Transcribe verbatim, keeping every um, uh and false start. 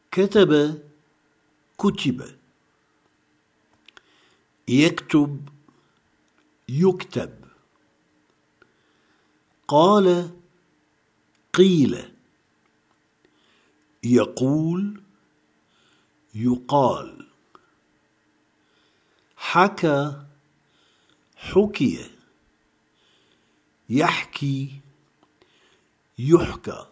كتب كتب، يكتب يكتب، قال قيل، يقول يقال، حكى حكي، يحكي يحكى.